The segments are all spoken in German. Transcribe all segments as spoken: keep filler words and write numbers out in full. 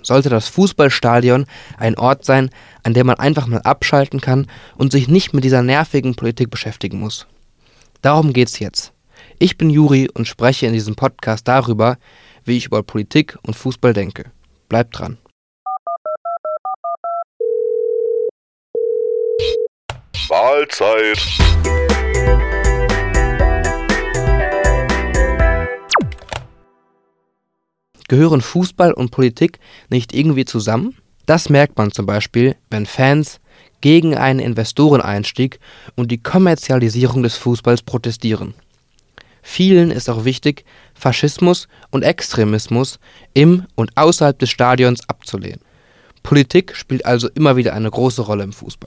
sollte das Fußballstadion ein Ort sein, an dem man einfach mal abschalten kann und sich nicht mit dieser nervigen Politik beschäftigen muss. Darum geht's jetzt. Ich bin Juri und spreche in diesem Podcast darüber, wie ich über Politik und Fußball denke. Bleibt dran. Mahlzeit. Gehören Fußball und Politik nicht irgendwie zusammen? Das merkt man zum Beispiel, wenn Fans gegen einen Investoreneinstieg und die Kommerzialisierung des Fußballs protestieren. Vielen ist auch wichtig, Faschismus und Extremismus im und außerhalb des Stadions abzulehnen. Politik spielt also immer wieder eine große Rolle im Fußball.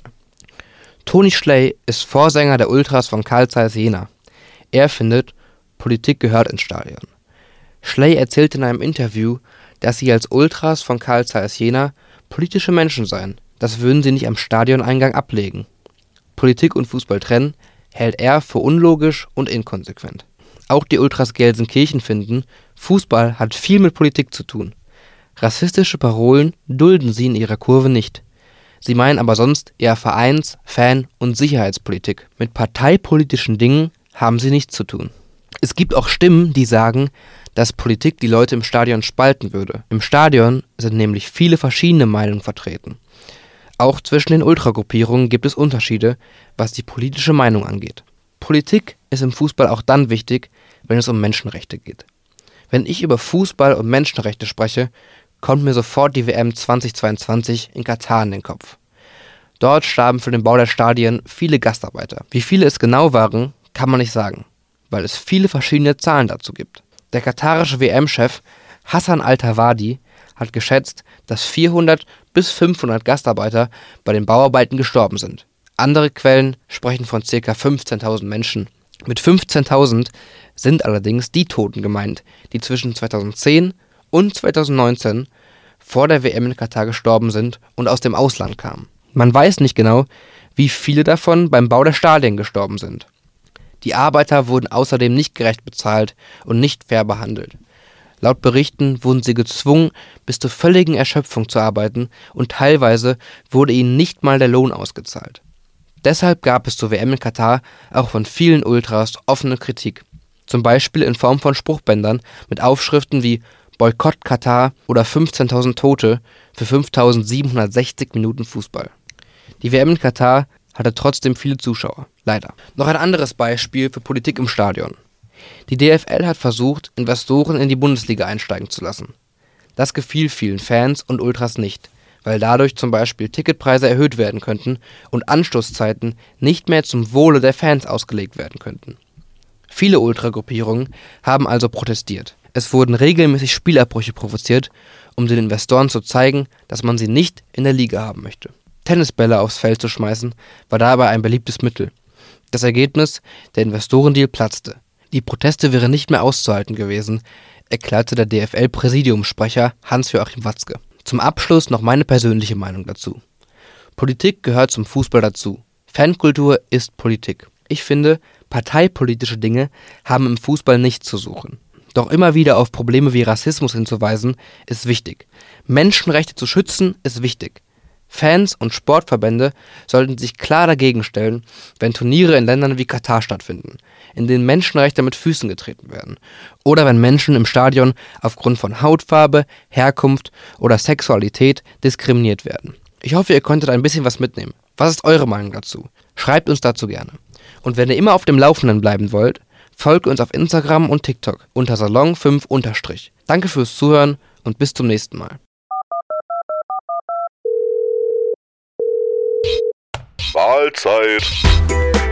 Toni Schley ist Vorsänger der Ultras von Carl Zeiss Jena. Er findet, Politik gehört ins Stadion. Schley erzählt in einem Interview, dass sie als Ultras von Carl Zeiss Jena politische Menschen seien. Das würden sie nicht am Stadioneingang ablegen. Politik und Fußball trennen hält er für unlogisch und inkonsequent. Auch die Ultras Gelsenkirchen finden, Fußball hat viel mit Politik zu tun. Rassistische Parolen dulden sie in ihrer Kurve nicht. Sie meinen aber sonst eher Vereins-, Fan- und Sicherheitspolitik. Mit parteipolitischen Dingen haben sie nichts zu tun. Es gibt auch Stimmen, die sagen, dass Politik die Leute im Stadion spalten würde. Im Stadion sind nämlich viele verschiedene Meinungen vertreten. Auch zwischen den Ultragruppierungen gibt es Unterschiede, was die politische Meinung angeht. Politik ist im Fußball auch dann wichtig, wenn es um Menschenrechte geht. Wenn ich über Fußball und Menschenrechte spreche, kommt mir sofort die W M zweitausendzweiundzwanzig in Katar in den Kopf. Dort starben für den Bau der Stadien viele Gastarbeiter. Wie viele es genau waren, kann man nicht sagen, weil es viele verschiedene Zahlen dazu gibt. Der katarische W M-Chef Hassan Al-Thawadi hat geschätzt, dass vierhundert bis fünfhundert Gastarbeiter bei den Bauarbeiten gestorben sind. Andere Quellen sprechen von ca. fünfzehntausend Menschen. Mit fünfzehntausend sind allerdings die Toten gemeint, die zwischen zweitausendzehn und zweitausendneunzehn vor der W M in Katar gestorben sind und aus dem Ausland kamen. Man weiß nicht genau, wie viele davon beim Bau der Stadien gestorben sind. Die Arbeiter wurden außerdem nicht gerecht bezahlt und nicht fair behandelt. Laut Berichten wurden sie gezwungen, bis zur völligen Erschöpfung zu arbeiten und teilweise wurde ihnen nicht mal der Lohn ausgezahlt. Deshalb gab es zur W M in Katar auch von vielen Ultras offene Kritik. Zum Beispiel in Form von Spruchbändern mit Aufschriften wie Boykott Katar oder fünfzehntausend Tote für fünftausendsiebenhundertsechzig Minuten Fußball. Die W M in Katar hatte trotzdem viele Zuschauer, leider. Noch ein anderes Beispiel für Politik im Stadion. Die D F L hat versucht, Investoren in die Bundesliga einsteigen zu lassen. Das gefiel vielen Fans und Ultras nicht, weil dadurch zum Beispiel Ticketpreise erhöht werden könnten und Anstoßzeiten nicht mehr zum Wohle der Fans ausgelegt werden könnten. Viele Ultragruppierungen haben also protestiert. Es wurden regelmäßig Spielabbrüche provoziert, um den Investoren zu zeigen, dass man sie nicht in der Liga haben möchte. Tennisbälle aufs Feld zu schmeißen, war dabei ein beliebtes Mittel. Das Ergebnis, der Investorendeal platzte. Die Proteste wären nicht mehr auszuhalten gewesen, erklärte der D F L-Präsidiumssprecher Hans-Joachim Watzke. Zum Abschluss noch meine persönliche Meinung dazu. Politik gehört zum Fußball dazu. Fankultur ist Politik. Ich finde, parteipolitische Dinge haben im Fußball nichts zu suchen. Doch immer wieder auf Probleme wie Rassismus hinzuweisen, ist wichtig. Menschenrechte zu schützen, ist wichtig. Fans und Sportverbände sollten sich klar dagegen stellen, wenn Turniere in Ländern wie Katar stattfinden, in denen Menschenrechte mit Füßen getreten werden, oder wenn Menschen im Stadion aufgrund von Hautfarbe, Herkunft oder Sexualität diskriminiert werden. Ich hoffe, ihr konntet ein bisschen was mitnehmen. Was ist eure Meinung dazu? Schreibt uns dazu gerne. Und wenn ihr immer auf dem Laufenden bleiben wollt, folgt uns auf Instagram und TikTok unter Salon fünf unterstrich. Danke fürs Zuhören und bis zum nächsten Mal. Mahlzeit.